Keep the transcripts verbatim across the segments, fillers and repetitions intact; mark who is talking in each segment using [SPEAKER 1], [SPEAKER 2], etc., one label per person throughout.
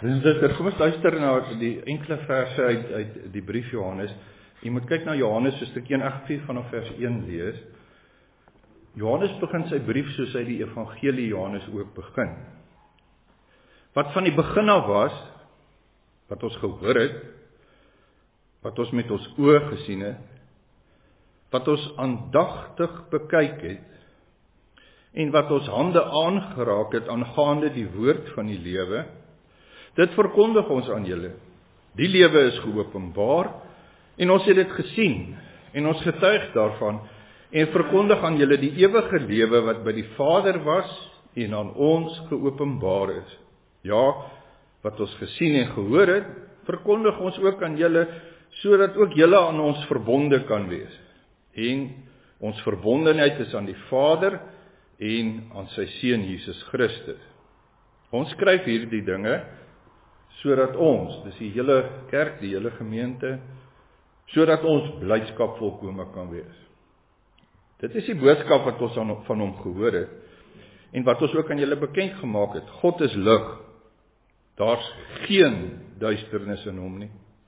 [SPEAKER 1] Dis kom ons luister na die enkele verse uit, uit die brief Johannes. Jy moet kyk na Johannes, so stuk een agt vier vanaf vers een lees. Johannes begin sy brief soos hy die evangelie Johannes ook begin. Wat van die begin af was, wat ons gehoor het, wat ons met ons oë gesien het, wat ons aandagtig bekyk het, en wat ons hande aangeraak het aangaande die woord van die lewe, dit verkondig ons aan julle. Die lewe is geopenbaar, en ons het dit gesien, en ons getuig daarvan, en verkondig aan julle die ewige lewe wat by die Vader was, en aan ons geopenbaar is. Ja, wat ons gesien en gehoor het, verkondig ons ook aan julle, sodat ook julle aan ons verbonde kan wees. En ons verbondenheid is aan die Vader, en aan sy Seun Jesus Christus. Ons skryf hierdie dinge, sodat ons, dis die hele kerk, die hele gemeente, sodat ons blydskap volkome kan wees. Dit is die boodskap wat ons van hom gehoor het, en wat ons ook aan julle bekend gemaak het. God is lig. Daar's geen duisternis in hom nie.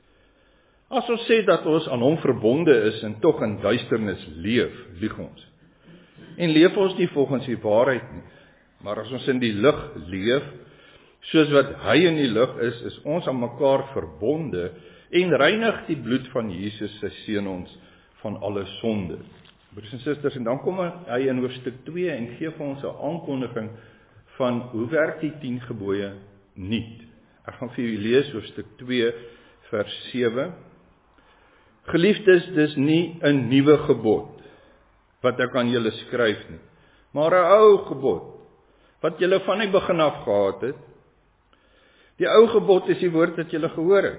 [SPEAKER 1] As ons sê dat ons aan hom verbonde is, en tog in duisternis leef, lieg ons. En leef ons nie volgens die waarheid nie. Maar as ons in die lig leef, soos wat hy in die lig is, is ons aan mekaar verbonde, en reinig die bloed van Jesus, sy Seun ons, van alle sonde. Broers en susters, en dan kom hy in hoofstuk twee, en gee vir ons 'n aankondiging, van hoe werk die tien gebooie nie. Ek gaan vir julle lees, hoofstuk twee, vers sewe. Geliefdes, dis nie 'n nuwe gebod, wat ek aan julle skryf nie, maar 'n ou gebod, wat julle van die begin af gehad het. Die ou gebod is die woord wat julle gehoor het.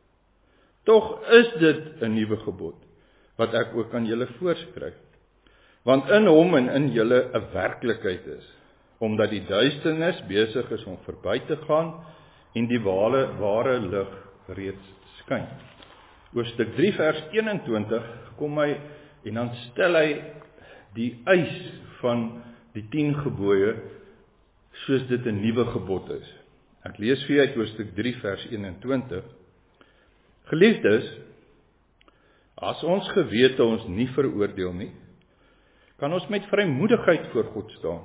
[SPEAKER 1] Tog is dit 'n nuwe gebod, wat ek ook aan julle voorskryf. Want in hom en in julle 'n werklikheid is, omdat die duisternis besig is om verby te gaan, en die ware, ware lig reeds skyn. Hoofstuk drie vers eenentwintig kom hy, en dan stel hy die eis van die tien gebooie, soos dit 'n nuwe gebod is. Ek lees vir uit hoofstuk drie vers eenentwintig. Geliefdes, as ons gewete ons nie veroordeel nie, kan ons met vrymoedigheid voor God staan.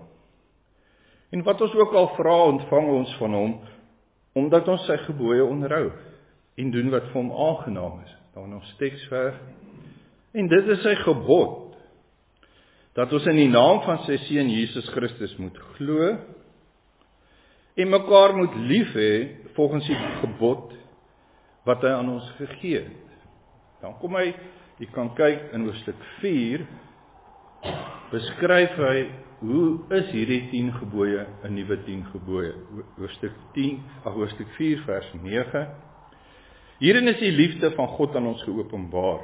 [SPEAKER 1] En wat ons ook al vra, ontvang ons van hom, omdat ons sy gebooie onderhou, en doen wat vir hom aangenaam is. Dan ons teksvers. En dit is sy gebod, dat ons in die naam van sy Seun Jesus Christus moet glo, en mekaar moet lief hê, volgens die gebod, wat hy aan ons gegee het. Dan kom hy, jy kan kyk in hoofstuk vier, beskryf hy, hoe is hierdie tien gebooie, 'n nuwe tien gebooie. Hoofstuk tien, ag hoofstuk vier vers nege. Hierin is die liefde van God aan ons geopenbaar,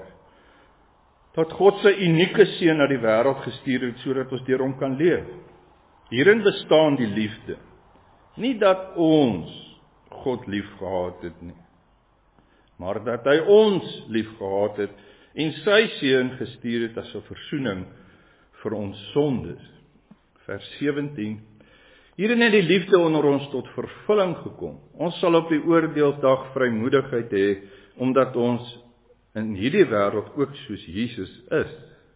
[SPEAKER 1] dat God sy unieke Seun na die wêreld gestuur het, sodat ons deur hom kan leef. Hierin bestaan die liefde, nie dat ons God lief gehad het nie, maar dat hy ons lief gehad het, en sy Seun gestuur het as 'n versoening vir ons sondes. Vers sewentien. Hierin het die liefde onder ons tot vervulling gekom. Ons sal op die oordeelsdag vrymoedigheid hê, omdat ons in hierdie wêreld ook soos Jesus is.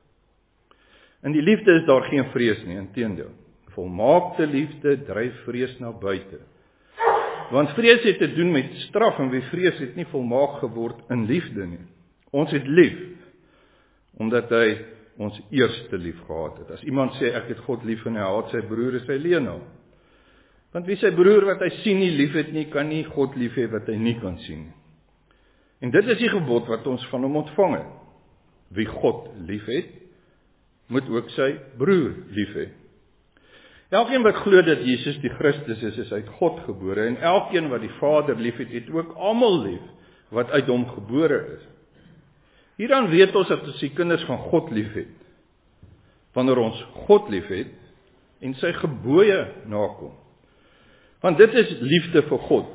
[SPEAKER 1] In die liefde is daar geen vrees nie, inteendeel. Volmaakte liefde dryf vrees na buite. Want vrees het te doen met straf, en wie vrees het nie volmaak geword in liefde nie. Ons het lief, omdat hy ons eerste lief gehad het. As iemand sê, ek het God lief en hy haat sy broer, is hy leienaar. Want wie sy broer wat hy sien nie lief het nie, kan nie God lief hê wat hy nie kan sien nie. En dit is die gebod wat ons van hom ontvang het. Wie God lief het, moet ook sy broer lief hê. Elkeen wat glo dat Jesus die Christus is, is uit God gebore, en elkeen wat die Vader lief het, het ook almal lief, wat uit hom gebore is. Hieraan weet ons dat ons die kinders van God lief het, wanneer ons God lief het, en sy gebooie nakom. Want dit is liefde vir God,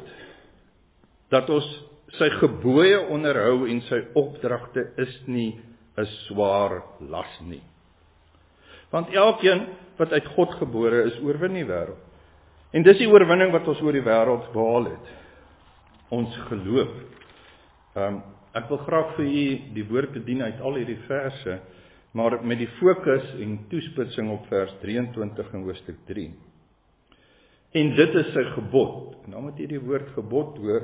[SPEAKER 1] dat ons sy gebooie onderhou, en sy opdragte is nie 'n swaar las nie. Want elkeen wat uit God gebore is, oorwin die wêreld. En dis die oorwinning wat ons oor die wêreld behaal het. ons geloof. Um, ek wil graag vir u die woord bedien uit al hierdie verse, maar met die fokus en toespitsing op vers drieëntwintig in hoofstuk drie. En dit is sy gebod, en dan moet jy die woord gebod hoor,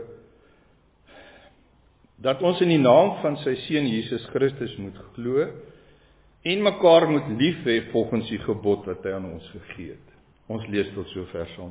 [SPEAKER 1] dat ons in die naam van sy seun Jesus Christus moet glo, en mekaar moet lief hê volgens die gebod wat hy aan ons gegee het. Ons lees tot so ver saam.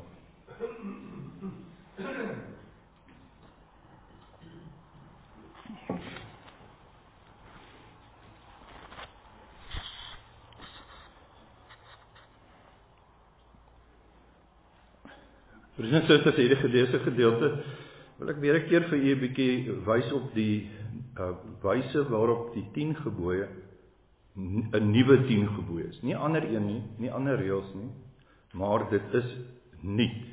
[SPEAKER 1] Broers en susters, hierdie geleesde gedeelte wil ek weer 'n keer vir u 'n bietjie wys op die uh, wyse waarop die tien gebooie 'n nuwe tien gebooie is. Nie ander een nie, nie ander reëls nie, maar dit is nuut.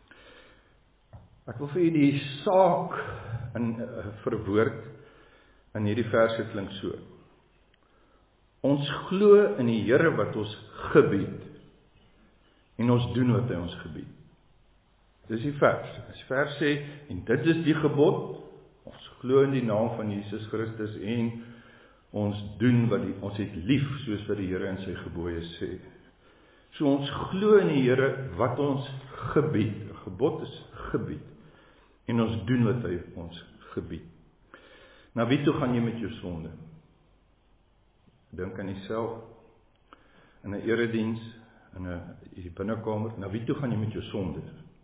[SPEAKER 1] Ek wil vir u die saak in uh, verwoord in hierdie verse klink so. Ons glo in die Here wat ons gebied en ons doen wat hy ons gebied. Dis die vers. Die vers sê, en dit is die gebod, ons glo in die naam van Jesus Christus en ons doen wat die, ons het lief, soos wat die Here in sy gebooie sê. So ons glo in die Here wat ons gebied. Gebod is gebied. En ons doen wat hy ons gebied. Na wie toe gaan jy met jou sonde? Dink aan jouself, in 'n erediens, in 'n binnekamer, na wie toe gaan jy met jou sonde?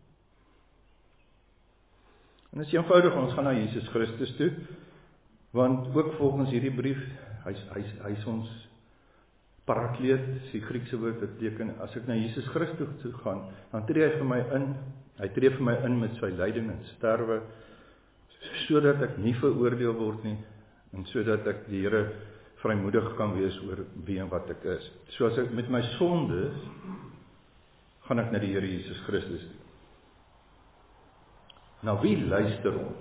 [SPEAKER 1] En dit is eenvoudig, ons gaan na Jesus Christus toe, want ook volgens hierdie brief, hy hy hy is ons parakleet, is die Griekse woord wat beteken, as ek na Jesus Christus toe gaan, dan tree hy vir my in, hy tree vir my in met sy lyding en sterwe, sodat ek nie veroordeel word nie, en sodat ek die Here vrymoedig kan wees oor wie en wat ek is. So as ek met my sondes, gaan ek na die Here Jesus Christus toe. Na wie luister ons?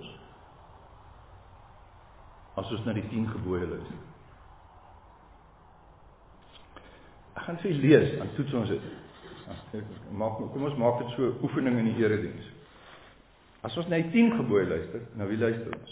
[SPEAKER 1] As ons na die tien gebooie luister. Ek gaan vir lees, dan toets ons dit. Kom ons maak dit so oefening in die erediens. As ons na die tien gebooie luister, na wie luister ons?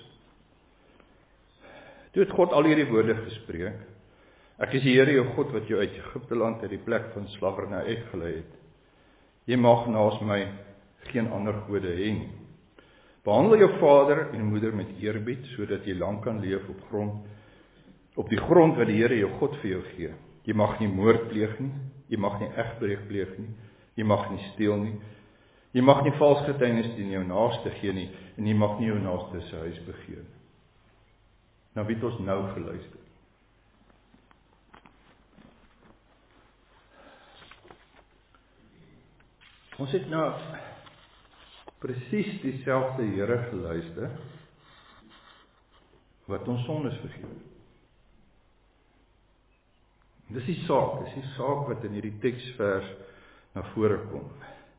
[SPEAKER 1] Toe het God al hierdie woorde gespreek. Ek is die Here jou God wat jou uit Egipte land uit die plek van slawerny uitgelei het. Jy mag naas my geen ander gode hê nie. Behandel jou vader en moeder met eerbied, sodat jy lang kan leef op grond, op die grond wat die Here jou God vir jou gee. Jy mag nie moord pleeg nie, jy mag nie egbreek pleeg nie, jy mag nie steel nie, jy mag nie vals getuienis teen jou naaste gee nie, en jy mag nie jou naaste se huis begeer nie. Nou wie het ons nou geluister? Ons het nou presies dieselfde Here geluister wat ons sondes vergewe. Dis die saak, dis die saak wat in hierdie teksvers na vore kom.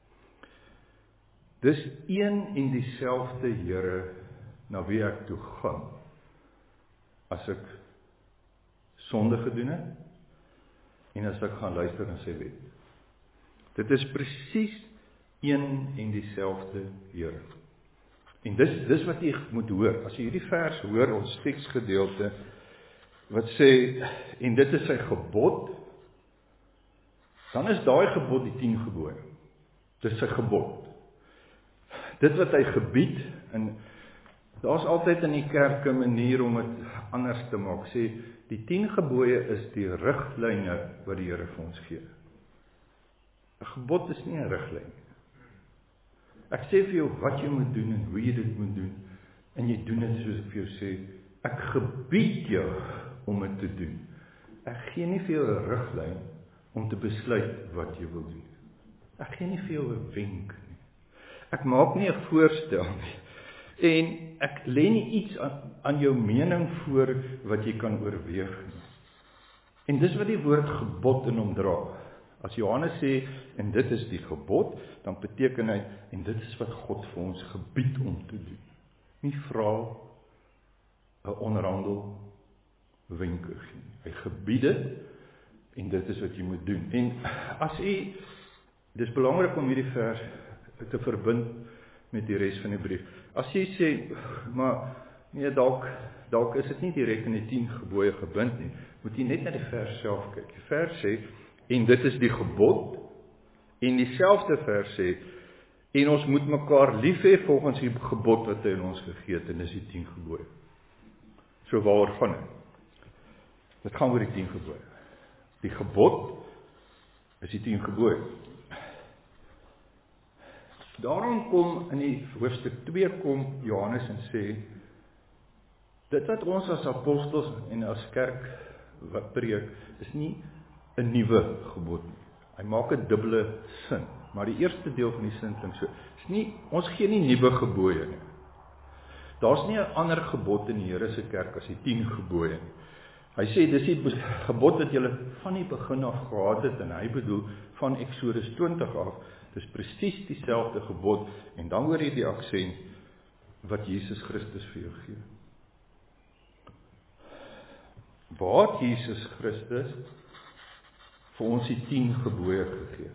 [SPEAKER 1] Dis een en dieselfde Here na wie ek toe gaan as ek sonde gedoen het en as ek gaan luister na sy wet. Dit is presies een en dieselfde Here. En dis dis wat jy moet hoor. As jy hierdie vers hoor, ons teksgedeelte wat sê, en dit is sy gebod, dan is daai gebod die tien gebooie. Dis sy gebod. Dit wat hy gebied, en daar's altyd in die kerk 'n manier om dit anders te maak. Sê, die tien gebooie is die riglyne wat die Here vir ons gee. 'n Gebod is nie 'n riglyn. Ek sê vir jou wat jy moet doen en hoe jy dit moet doen, en jy doen dit soos ek vir jou sê, ek gebied jou om dit te doen. Ek gee nie vir jou 'n riglyn om te besluit wat jy wil doen. Ek gee nie vir jou 'n wenk nie. Ek maak nie 'n voorstel nie. En ek lê nie iets aan, aan jou mening voor wat jy kan oorweeg nie. En dis wat die woord gebod in hom dra. As Johannes sê, en dit is die gebod, dan beteken hy, en dit is wat God vir ons gebied om te doen. Nie vra, 'n onderhandel, wenke gee. Hy gebied dit, en dit is wat jy moet doen. En as jy, dis belangrik om hierdie vers te verbind met die res van die brief. As jy sê, maar nee, dalk, dalk is dit nie direk in die tien gebooie gebind nie, moet jy net na die vers self kyk. Die vers sê, en dit is die gebod, en dieselfde vers sê, en ons moet mekaar lief hê volgens die gebod wat hy in ons gegee het, en dis die tien gebooie. So waarvan het? Dit gaan oor die tien gebooie. Die gebod is die tien gebooie. Daarom kom in die hoofstuk twee kom Johannes en sê, dit wat ons as apostels en as kerk wat preek, is nie 'n nuwe gebod nie. Hy maak 'n dubbele sin, maar die eerste deel van die sin klink so, is nie, ons gee nie nuwe gebooie nie. Daar's nie 'n ander gebod in die Here se kerk as die tien gebooie nie. Hy sê, dis die gebod wat julle van die begin af gehad het, en hy bedoel van Eksodus twintig af, dis presies dieselfde gebod, en dan hoor jy die aksent, wat Jesus Christus vir jou gee. Waar het Jesus Christus vir ons die tien gebooie gegee?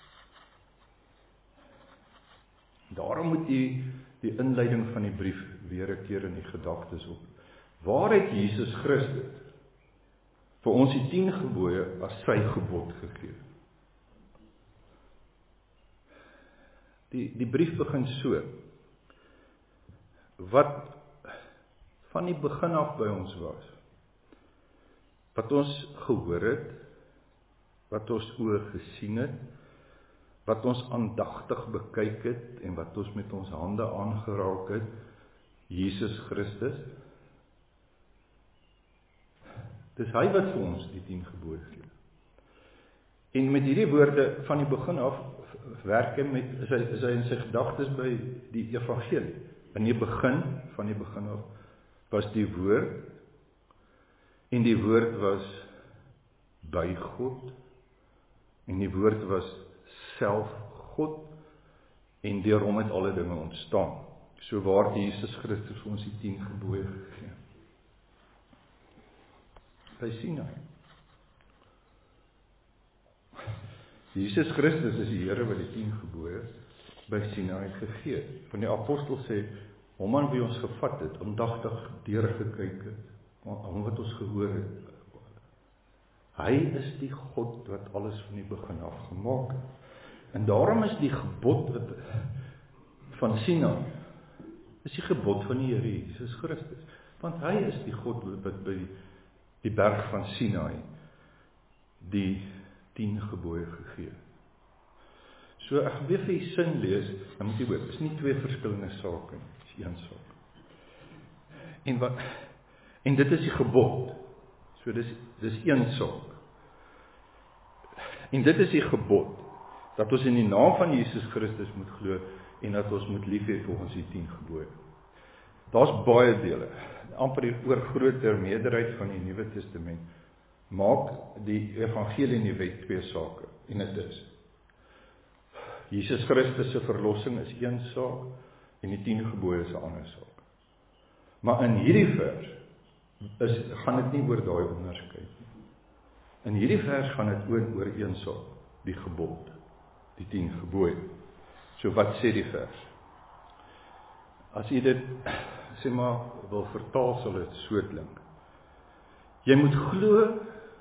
[SPEAKER 1] Daarom moet jy die inleiding van die brief weer 'n keer in die gedagtes op. Waar het Jesus Christus vir ons die tien gebooie as sy gebod gegee? Die, die brief begin so, wat van die begin af by ons was, wat ons gehoor het, wat ons oë gesien het, wat ons aandagtig bekyk het, en wat ons met ons hande aangeraak het, Jesus Christus. Dis hy wat vir ons die tien gebooie gee. En met hierdie woorde van die begin af, werk hy met, is hy, is hy in sy gedagtes by die evangelie. In die begin, van die begin af, was die woord, en die woord was by God, en die woord was self God, en deur hom het alle dinge ontstaan. So waar het Jesus Christus vir ons die tien gebooie gegee? By Sinai. Jesus Christus is die Here wat die tien gebooie by Sinai gegee het. Van die apostel sê, hom aan wie ons gevat het, aandagtig deurgekyk het, hom wat ons gehoor het. Hy is die God wat alles van die begin af gemaak het. En daarom is die gebod wat, van Sinai, is die gebod van die Here Jesus Christus. Want hy is die God wat by die berg van Sinai die tien gebooie gegee. So ek gaan weer vir die sin lees, dan moet jy hoor, dit is nie twee verskillende sake nie, dit is een saak. En, wat, en dit is die gebod, so dis, dis een saak. En dit is die gebod, dat ons in die naam van Jesus Christus moet glo, en dat ons moet lief hê volgens die tien gebooie. Daar's baie dele, amper die oorgrootste meerderheid van die Nuwe Testament, maak die evangelie en die wet twee sake, en dit is, Jesus Christus se verlossing is een saak, en die tien gebooie is 'n ander saak. Maar in hierdie vers, is, gaan dit nie oor daai onderskeid nie. In hierdie vers gaan dit oor, oor een saak, die gebod, die tien gebooie. So wat sê die vers? As jy dit, sê maar, wil vertaal, sal dit so klink. Jy moet glo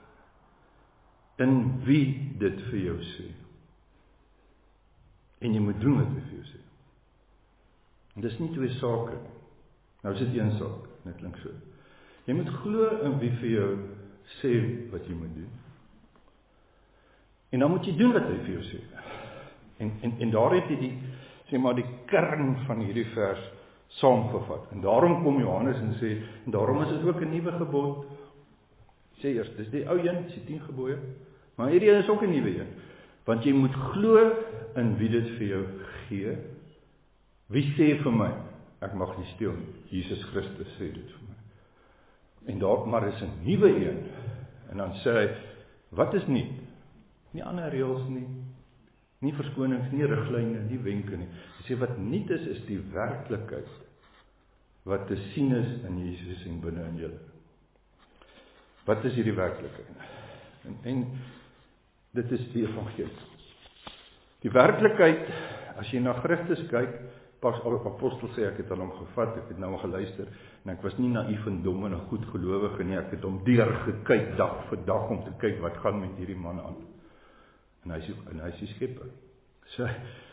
[SPEAKER 1] in wie dit vir jou sê. En jy moet doen wat hy vir jou sê. En dis nie twee sake nie. Nou is dit een saak, dit klink so. Jy moet glo in wie vir jou sê wat jy moet doen. En dan moet jy doen wat hy vir jou sê. En, en, en daar het hy die, sê maar die kern van hierdie vers saamgevat. En daarom kom Johannes en sê, en daarom is dit ook 'n nuwe gebod. Sê eers, dis die ou een, dis die tien gebooie, maar hierdie een is ook 'n nuwe een. Want jy moet glo in wie dit vir jou gee. Wie sê vir my, ek mag nie steel nie. Jesus Christus sê dit vir my. En daar, maar is 'n nuwe een. En dan sê hy, wat is nie? Nie ander reëls nie, nie verskonings, nie riglyne, nie wenke nie. Hy sê wat nie is, is die werklikheid wat te sien is in Jesus en binne in julle. Wat is hierdie werklikheid? En, en dit is die evangelie. Die werklikheid, as jy na Christus kyk, pas apostel sê, ek het aan hom gevat, ek het nou geluister, en ek was nie naïef en dom en goed gelowige nie, ek het hom deur gekyk, dag vir dag, om te kyk, wat gaan met hierdie man aan. En hy is, en hy is die skepper. So,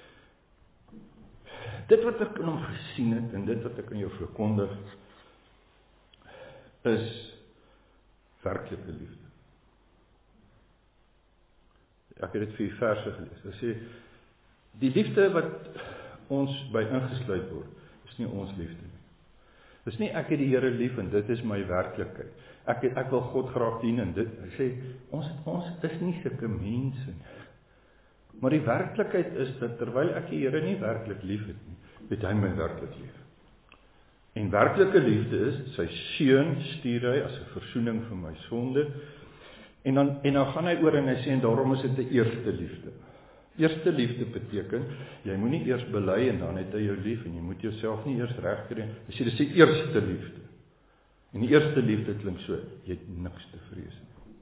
[SPEAKER 1] dit wat ek in hom gesien het, en dit wat ek in jou verkondig, is werklike liefde. Ek het dit vir verse gelees. Hy sê, die liefde wat ons by ingesluit word, is nie ons liefde nie. Dis nie ek het die Here lief en dit is my werklikheid. Ek het, ek wil God graag dien en dit, hy sê, ons, ons is nie sulke mense nie. Maar die werklikheid is dat terwyl ek die Here nie werklik lief het nie, het hy my werklik lief. En werklike liefde is, sy seun stuur hy as 'n versoening vir my sonde, en dan, en dan gaan hy oor en hy sê, en daarom is dit 'n eerste liefde. Eerste liefde beteken, jy moet nie eers bely en dan het hy jou lief, en jy moet jouself nie eers regkry, hy sê, dit is die eerste liefde. En die eerste liefde klink so, jy het niks te vrees nie.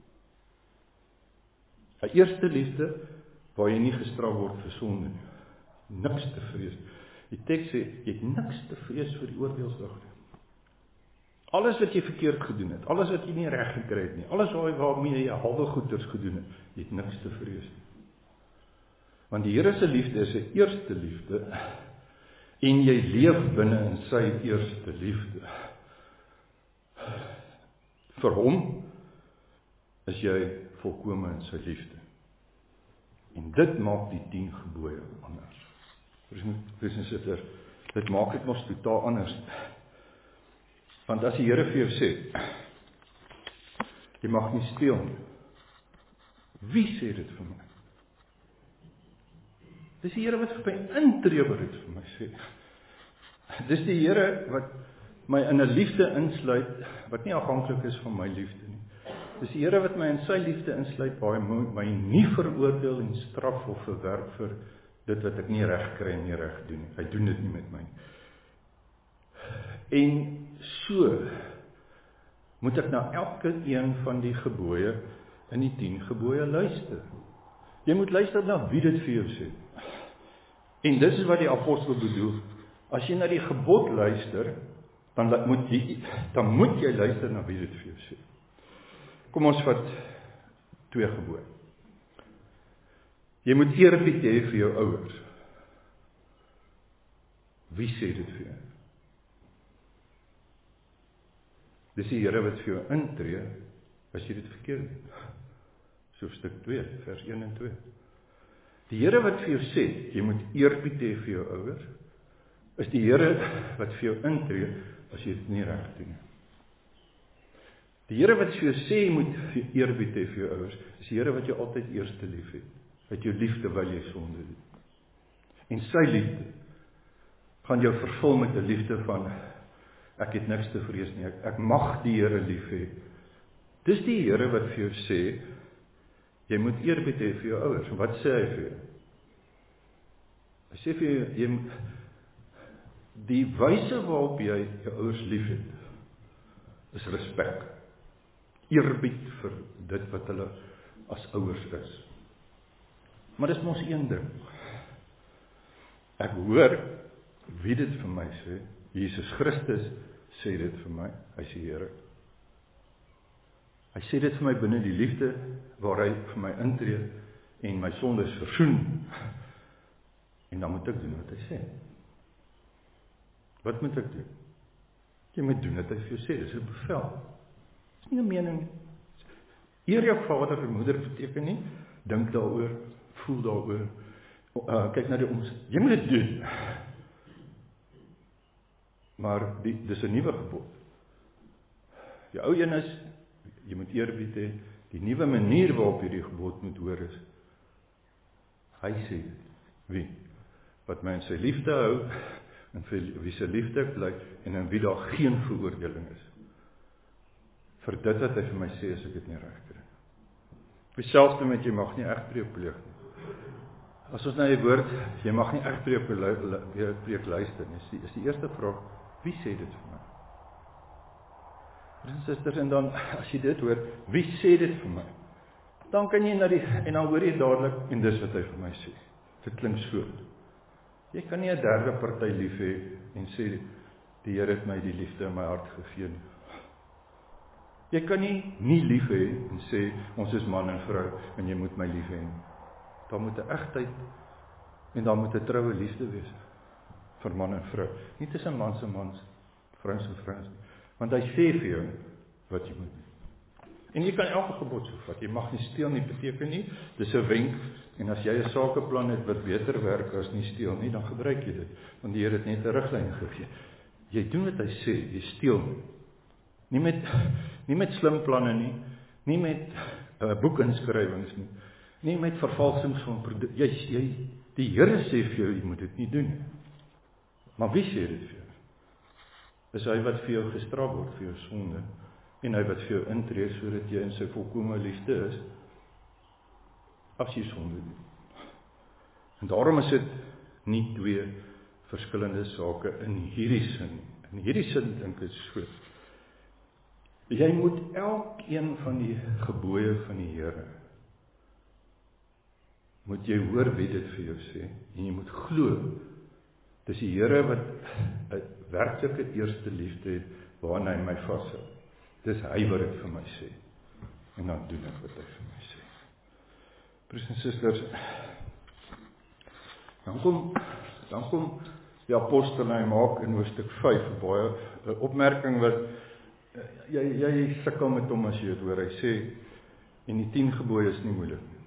[SPEAKER 1] 'n Eerste liefde, waar jy nie gestraf word vir sonde nie. Niks te vrees. Die teks sê, jy het niks te vrees vir die oordeelsdag nie. Alles wat jy verkeerd gedoen het, alles wat jy nie reg gekry het nie, alles waarmee jy halwe goeders gedoen het, jy het niks te vrees nie. Want die Here se liefde is 'n eerste liefde, en jy leef binne in sy eerste liefde. Vir hom is jy volkome in sy liefde. En dit maak die tien gebooie anders. Vriende, dit maak dit mos totaal anders. Want as die Here vir jou sê, jy mag nie steel nie. Wie sê dit vir my? Dis die Here wat vir my intree wat dit vir my sê. Dis die Here wat my in 'n liefde insluit, wat nie afhanklik is van my liefde nie. Dis die Here wat my in sy liefde insluit, waar hy my nie veroordeel en straf of verwerp vir dit wat ek nie reg kry en nie reg doen nie. Hy doen dit nie met my. En so moet ek na elke een van die gebooie in die tien gebooie luister. Jy moet luister na wie dit vir jou sê. En dis is wat die apostel bedoel. As jy na die gebod luister, dan moet jy, dan moet jy luister na wie dit vir jou sê. Kom ons vat twee gebooie. Jy moet eerbied hê vir jou ouers. Wie sê dit vir jou? Dis die Here wat vir jou intree, as jy dit verkeerd doen. So stuk twee, vers een en twee. Die Here wat vir jou sê, jy moet eerbied hê vir jou ouers, is die Here wat vir jou intree, as jy dit nie reg doen nie. Die Here wat vir jou sê, jy moet eerbied hê vir jou ouers, is die Here wat jou altyd eerste lief het. Het jou lief terwyl jy sonde doen. En sy liefde gaan jou vervul met 'n liefde van, ek het niks te vrees nie, ek, ek mag die Here lief hê. Dis die Here wat vir jou sê, jy moet eerbied hê vir jou ouers. En wat sê hy vir jou? Hy sê vir jou, jy moet, die wyse waarop jy jou ouers lief het, is respek. Eerbied vir dit wat hulle as ouers is. Maar dis mos een ding. Ek hoor wie dit vir my sê. Jesus Christus sê dit vir my. Hy sê Here. Hy sê dit vir my binne die liefde waar hy vir my intree en my sondes versoen. En dan moet ek doen wat hy sê. Wat moet ek doen? Jy moet doen wat hy vir jou sê. Dis 'n bevel. Dis nie 'n mening. Eer jou vader en moeder beteken nie. Dink daaroor, voel daaroor. Uh, kyk na die oms. Jy moet dit doen. Maar die, dis 'n nuwe gebod. Die ou een is, jy moet eerbied hê. Die nuwe manier waarop jy die gebod moet hoor is, hy sê, wie? Wat my in sy liefde hou, en vir wie sy liefde ek bly, en in wie daar geen veroordeling is. Vir dit wat hy vir my sê, as ek dit nie reg kry. Dieselfde met jy mag nie egbreek pleeg nie. As ons na die woord, jy mag nie egbreek pleeg luister nie, is die, is die eerste vraag, wie sê dit vir my? Broers en susters, en dan, as jy dit hoor, wie sê dit vir my? Dan kan jy na die, en dan hoor jy dadelik, en dis wat hy vir my sê. Dit klink so. Jy kan nie 'n derde party lief hê en sê, die Here het my die liefde in my hart gegee nie. Jy kan nie nie lief hê en sê, ons is man en vrou, en jy moet my lief hê nie. Daar moet 'n egtheid, en daar moet 'n troue liefde wees, vir man en vrou. Nie tussen mans en mans, vrouens en vrouens nie. Want hy sê vir jou, wat jy moet doen. En jy kan elke gebod so vat, jy mag nie steel nie, beteken nie, dis 'n wenk, en as jy 'n sakeplan het wat beter werk as nie steel nie, dan gebruik jy dit, want die Here het net 'n riglyn gegee. Jy doen wat hy sê, jy steel nie. Nie met, nie met slim planne nie, nie met uh, boekinskrywings nie, nie met vervalsings van produkte, jy, jy, die Here sê vir jou, jy moet dit nie doen nie. Maar wie sê dit vir jou? Is hy wat vir jou gestraf word vir jou sonde, en hy wat vir jou intree, sodat jy in sy volkome liefde is, as jy sonde doen. En daarom is dit nie twee verskillende sake in hierdie sin. In hierdie sin dink ek so. Jy moet elkeen van die gebooie van die Here, moet jy hoor wie dit vir jou sê, en jy moet glo, dis die Here wat 'n werklike eerste liefde het, waarna hy my vashou. Dis hy wat dit vir my sê, en dan doen ek wat hy vir my sê. Broers en susters, dan kom, dan kom die apostel en hy maak in hoofstuk vyf, baie uh, opmerking wat, uh, jy, jy sukkel met hom as jy het hoor, hy sê, en die tien gebooie is nie moeilik nie.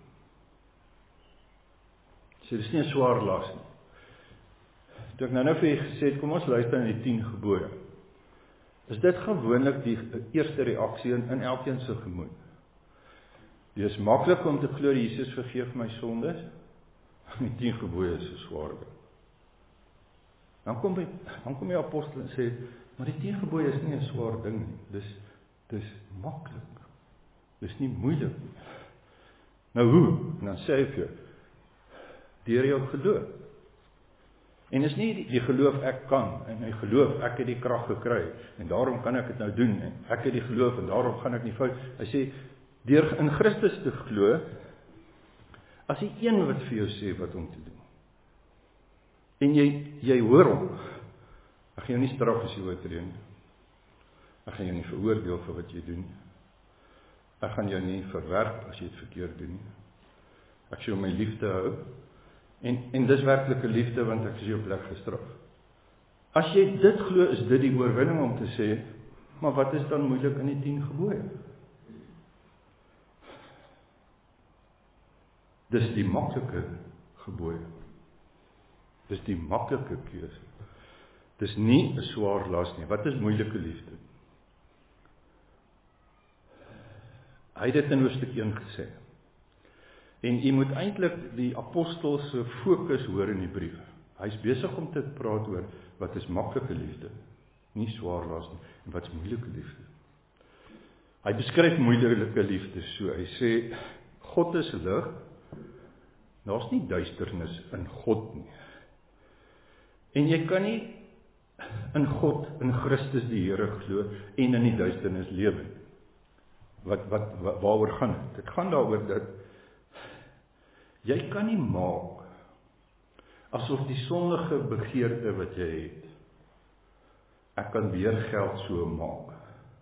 [SPEAKER 1] Sê, dis nie 'n swaar las nie. Toe ek nou nou vir jy gesê het, kom ons luister na die tien gebooie. Is dit gewoonlik die eerste reaksie in, in elkeen se gemoed? Dit is maklik om te glo die Jesus vergeef my sondes, die tien gebooie is so swaar. Dan kom die, dan kom die apostel en sê, maar die tien gebooie is nie 'n swaar ding nie, dis, dis maklik, dis nie moeilik nie. Nou hoe? En dan sê hy vir jou, deur jou geloof. En is nie die, die geloof ek kan, en die geloof ek het die krag gekry, en daarom kan ek dit nou doen, en ek het die geloof, en daarom gaan ek nie fout. Hy sê, deur in Christus te glo, as die een wat vir jou sê wat om te doen. En jy, jy hoor hom, ek gaan jou nie straf as jy oortree nie. Ek gaan jou nie veroordeel vir wat jy doen. Ek gaan jou nie verwerp as jy het verkeerd doen. Ek sê om my liefde hou, En, en dis werklike liefde, want ek is jou plek gestraf. As jy dit glo, is dit die oorwinning om te sê, maar wat is dan moeilik in die tien gebooie? Dis die maklike gebooie. Dis die maklike keuse. Dis nie 'n swaar las nie. Wat is moeilike liefde? Hy het dit in hoofstuk een gesê. En jy moet eintlik die apostel se fokus hoor in die brief. Hy's besig om te praat oor wat is maklike liefde, nie swaar las nie, en wat is moeilike liefde. Hy beskryf moeilike liefde so. Hy sê God is lig. Daar's nie duisternis in God nie. En jy kan nie in God, in Christus die Here glo en in die duisternis lewe. Wat wat waaroor gaan dit? Dit gaan daaroor dat jy kan nie maak asof die sondige begeerte wat jy het, ek kan weer geld so maak.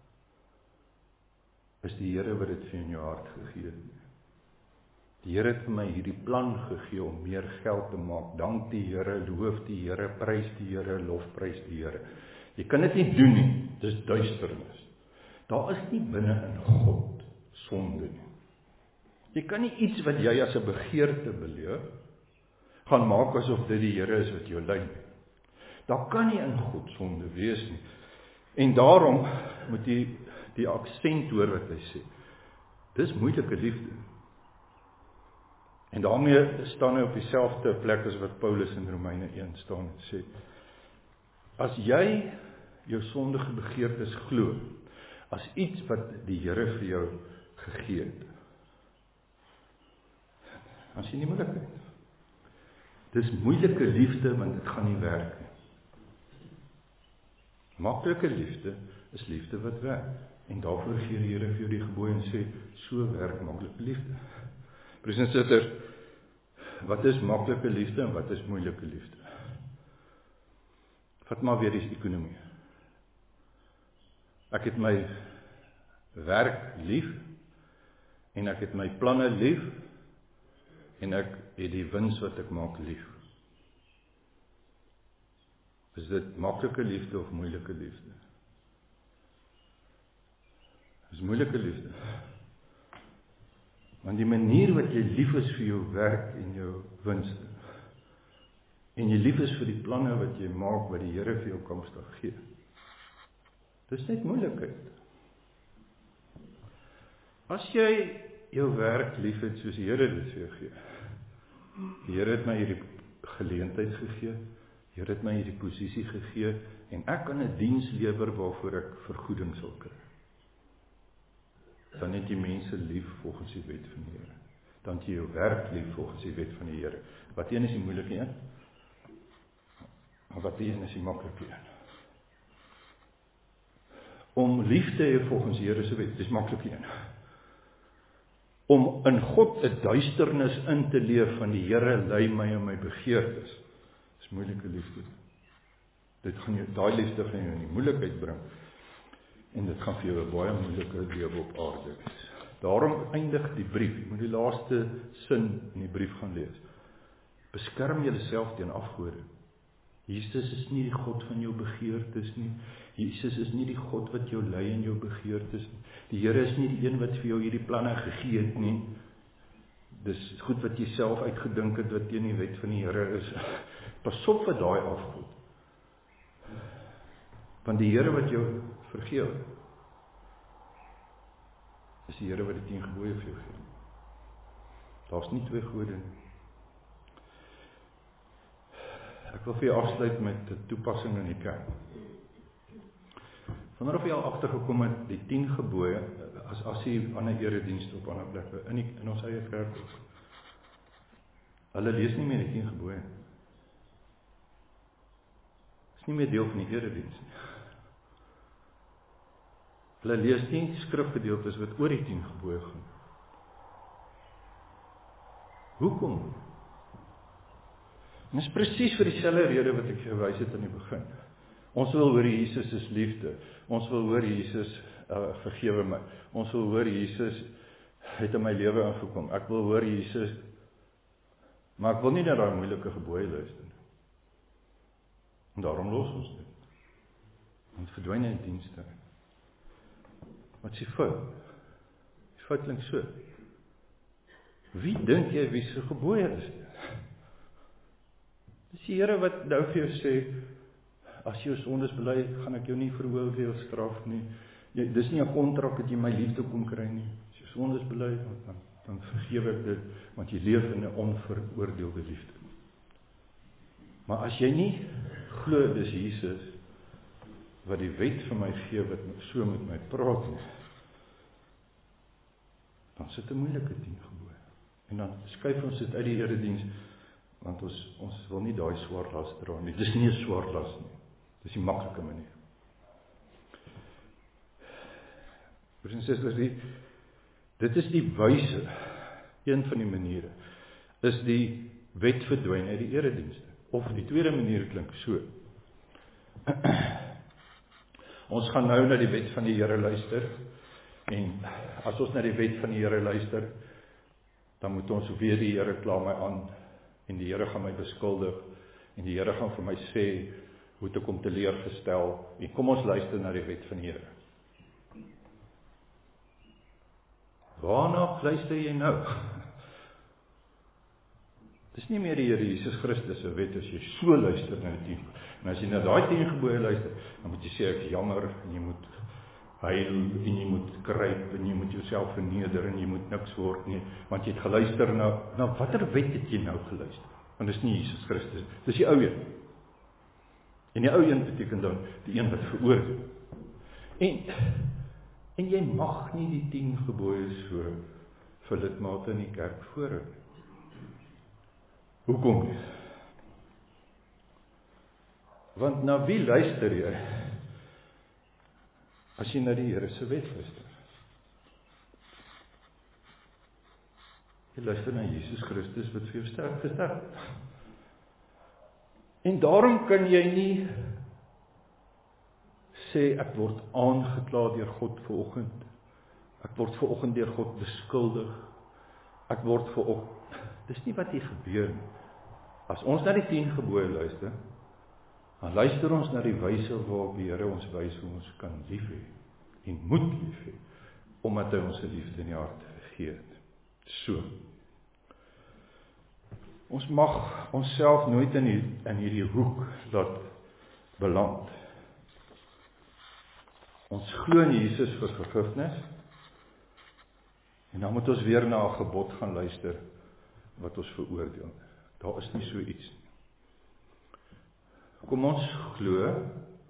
[SPEAKER 1] Is die Here wat dit vir in jou hart gegee het. Die Here het vir my hierdie plan gegee om meer geld te maak. Dank die Here, loof die Here, prys die Here, lofprys die Here. Jy kan dit nie doen nie, dis duisternis. Daar is nie binne in God sonde nie. Jy kan nie iets wat jy as 'n begeerte beleef, gaan maak asof dit die Here is wat jou lei. Daar kan nie in God sonde wees nie. En daarom moet jy die aksent hoor wat hy sê. Dis moeilike liefde. En daarmee staan hy op dieselfde plek as wat Paulus in Romeine een staan en sê, as jy jou sondige begeertes glo, as iets wat die Here vir jou gegee het, dan sien jy moeilikheid. Dis moeilike liefde, want dit gaan nie werk nie. Maklike liefde is liefde wat werk. En daarvoor gee die Here vir jou die gebooie en sê, so werk maklike liefde. Broers en susters, wat is maklike liefde en wat is moeilike liefde? Vat maar weer die ekonomie. Ek het my werk lief, en ek het my planne lief, en ek het die wins wat ek maak lief. Is dit maklike liefde of moeilike liefde? Is moeilike liefde. Want die manier wat jy lief is vir jou werk en jou winste, en jy lief is vir die planne wat jy maak, wat die Here vir jou komstig gee. Dis net moeilikheid. As jy jou werk lief het soos die Here dit vir jou gee, die Here het my hierdie geleentheid gegee, die Here het my hierdie posisie gegee, en ek kan 'n diens lewer waarvoor ek vergoeding sal kry. Dan het jy mense lief volgens die wet van die Here. Dan het jy jou werk lief volgens die wet van die Here. Wat een is die moeilike een? Maar wat een is die maklike een? Om lief te hê volgens die Here se wet, dis maklike een. Om in God 'n duisternis in te leef van die Here lei my in my begeertes, dis moeilike liefde. Dit gaan jou, daai liefde gaan jou in die moeilikheid bring, en dit gaan vir jou 'n baie moeilike lewe op aarde wees. Daarom eindig die brief, jy moet die laaste sin in die brief gaan lees. Beskerm jouself teen afgode. Jesus is nie die God van jou begeertes nie. Jesus is nie die God wat jou lei in jou begeertes nie. Die Here is nie die een wat vir jou hierdie planne gegee het nie. Dis goed wat jy self uitgedink het wat teen die wet van die Here is. Pas op vir daai afgod. Want die Here wat jou vergewe, is die Here wat die tien gebooie vir jou gee. Daar's nie twee gode nie. Ek wil vir jou afsluit met 'n toepassing in die kerk. Wanneer of jy al agtergekom het, die tien gebooie, as as jy aan 'n eredienste op 'n ander plek, in, die, in ons eie kerk ook. Hulle lees nie meer die tien gebooie. Dis nie meer deel van die erediens nie. Hulle lees nie skrifgedeeltes wat oor die tien gebooie gaan. Hoekom? En dit is presies vir dieselfde rede wat ek gewys het aan die begin. Ons wil hoor Jesus is liefde. Ons wil hoor Jesus uh, vergewe my. Ons wil hoor Jesus het in my lewe ingekom. Ek wil hoor Jesus, maar ek wil nie na daai moeilike gebooie luister nie. En daarom los ons dit. Ons verdwyn in die dienste. Wat is die fout? Die fout klink so. Wie dink jy wie se gebooie is dit? Dis die Here wat nou vir jou sê, as jy jou sondes bely, gaan ek jou nie veroordeel straf nie. Jy, dis nie 'n kontrak dat jy my liefde kom kry nie. As jy sondes bely, dan, dan vergewe ek dit, want jy leef in 'n onveroordeelde liefde. Maar as jy nie glo dis Jesus wat die wet vir my gee, wat so met my praat nie, dan sit 'n moeilike tien gebooie. En dan skuif ons dit uit die erediens, want ons, ons wil nie daai swaar las dra nie. Dis nie 'n swaar las nie. Dis die maklike manier. Broers en susters, dit is die wyse, een van die maniere, is die wet verdwyn uit die eredienste. Of die tweede manier klink so. Ons gaan nou na die wet van die Here luister, en as ons na die wet van die Here luister, dan moet ons weer die Here kla my aan, en die Here gaan my beskuldig, en die Here gaan vir my sê, hoe ek om teleurgestel, en kom ons luister na die wet van die Here. Waarna luister jy nou? Dis nie meer die Here Jesus Christus se wet as jy so luister na die tien. En as jy na daai tien gebooie luister, dan moet jy sê ek is jammer, en jy moet huil, en jy moet kruip, en jy moet jouself verneder, en jy moet niks word nie, want jy het geluister na, na watter wet het jy nou geluister? Want dis nie Jesus Christus, dis die ou een. En die ou een beteken dan die een wat veroordeel. En, en jy mag nie die tien gebooie so vir lidmate in die kerk voorhou. Hoekom nie? Want na wie luister jy as jy na die Here se wet luister? Jy luister na Jesus Christus wat vir jou sterk gesterf het. En daarom kan jy nie sê, ek word aangekla deur God vanoggend. Ek word vanoggend deur God beskuldig. Ek word vanoggend, dis nie wat hier gebeur nie. As ons na die tien gebooie luister, dan luister ons na die wyse waarop die Here ons wys hoe ons kan lief hê en moet lief hê, omdat hy ons 'n liefde in die hart gegee het. So. Ons mag onsself nooit in die, in hierdie hoek laat beland. Ons glo in Jesus vir vergifnis, en dan moet ons weer na 'n gebod gaan luister wat ons veroordeel. Daar is nie so iets nie. Kom ons glo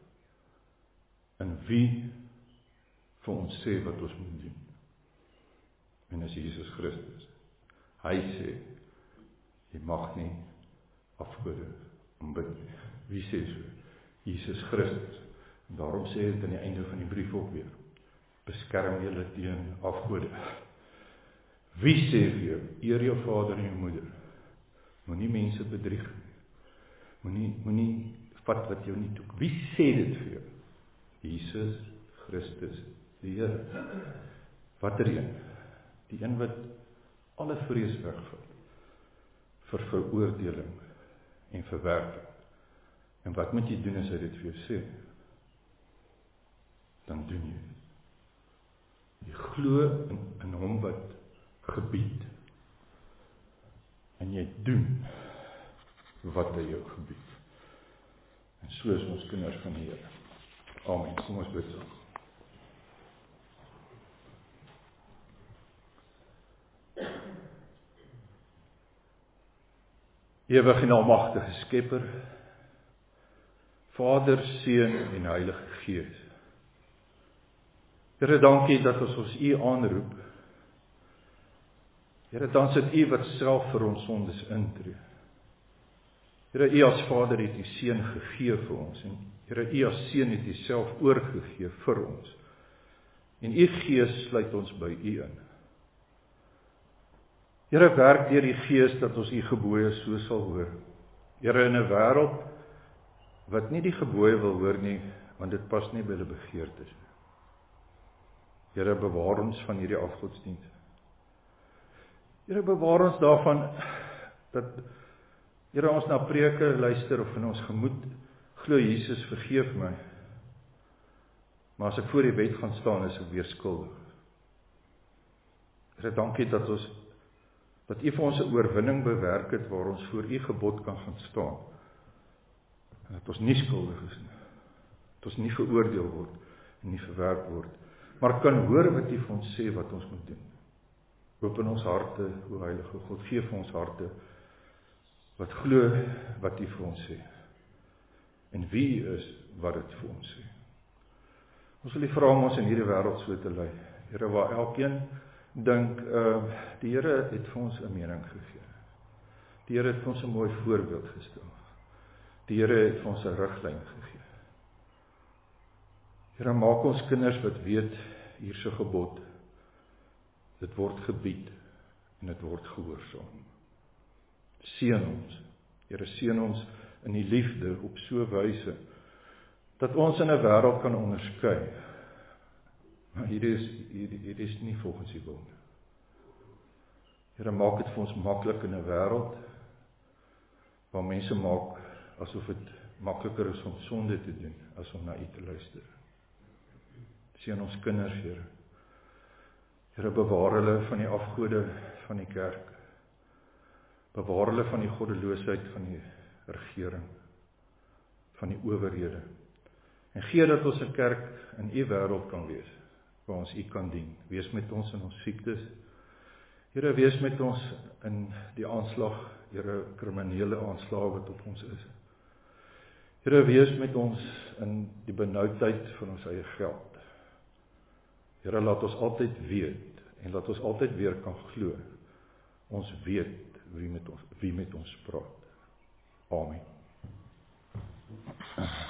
[SPEAKER 1] in wie vir ons sê wat ons moet doen. En is Jesus Christus. Hy sê, jy mag nie afgode aanbid nie. Wie sê so? Jesus Christus. En daarom sê dit aan die einde van die brief ook weer. Beskerm julle teen afgode. Wie sê vir jou, eer jou vader en jou moeder. Moenie mense bedrieg nie. Moenie, moenie vat wat jou nie toe. Wie sê dit vir jou? Jesus Christus, die Here. Watter een? Die een wat alle vrees wegvat vir veroordeling en verwerping. En wat moet jy doen as hy dit vir jou sê? Dan doen jy. Jy glo in, in hom wat gebied. En jy doen wat hy jou gebied. En so is ons kinders van die Here. Amen. Kom ons bid saam. Ewige en almagtige Skepper, Vader, Seun en Heilige Gees. Here, dankie dat ons ons U aanroep. Here, dan sit U wat self vir ons sondes intree. Here, U as Vader het U Seun gegee vir ons, en Here, U as Seun het U self oorgegee vir ons. En U Gees sluit ons by U in. Here, werk deur die Gees dat ons U gebooie so sal hoor. Here, in 'n wêreld wat nie die gebooie wil hoor nie, want dit pas nie by hulle begeertes nie. Here, bewaar ons van hierdie afgodsdienst. Here, bewaar ons daarvan dat Here, ons na preke luister of in ons gemoed glo Jesus vergeef my. Maar as ek voor die wet gaan staan, is ek weer skuldig. Here, dankie dat ons dat U vir ons 'n oorwinning bewerk het waar ons voor U gebod kan gaan staan. En dat ons nie skuldig is nie. Dat ons nie veroordeel word en nie verwerp word, maar kan hoor wat U vir ons sê wat ons moet doen. Open ons harte, o Heilige God, gee vir ons harte wat glo wat U vir ons sê. En wie U is wat dit vir ons sê. Ons wil U vra om ons in hierdie wêreld so te lei. Here, waar elkeen dink, uh, die Here het vir ons 'n mening gegee. Die Here het vir ons 'n mooi voorbeeld gestel. Die Here het vir ons 'n riglyn gegee. Here, maak ons kinders wat weet, hier se gebod, dit word gebied en dit word gehoorsaam. Seën ons. Here, seën ons in die liefde op so 'n wyse dat ons in 'n wêreld kan onderskei. Maar hier is hier, hier is nie volgens U wil nie. Here, maak dit vir ons maklik in 'n wêreld waar mense maak asof dit makliker is om sonde te doen as om na U te luister. Seën ons kinders, Here. Here, bewaar hulle van die afgode van die kerk. Bewaar hulle van die goddeloosheid van die regering, van die owerhede. En gee dat ons 'n kerk in U wêreld kan wees, waar ons U kan dien. Wees met ons in ons siektes. Here, wees met ons in die aanslag, Here, kriminele aanslag wat op ons is. Here, wees met ons in die benoudheid van ons eie geld. Here, laat ons altyd weet, en laat ons altyd weer kan glo, ons weet wie met ons, wie met ons praat. Amen.